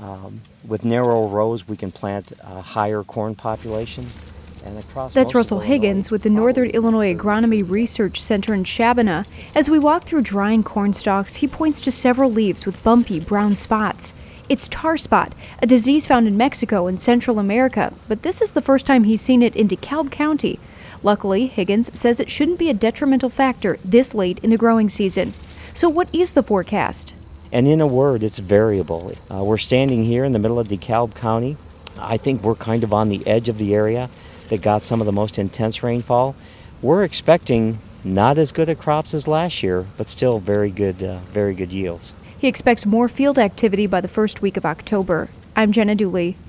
With narrow rows, we can plant a higher corn population. And across That's Russell Higgins with the Northern Illinois Agronomy Research Center in Shabana. As we walk through drying corn stalks, he points to several leaves with bumpy brown spots. It's tar spot, a disease found in Mexico and Central America, but this is the first time he's seen it in DeKalb County. Luckily, Higgins says it shouldn't be a detrimental factor this late in the growing season. So what is the forecast? And in a word, it's variable. We're standing here in the middle of DeKalb County. I think we're kind of on the edge of the area that got some of the most intense rainfall. We're expecting not as good a crops as last year, but still very good yields. He expects more field activity by the first week of October. I'm Jenna Dooley.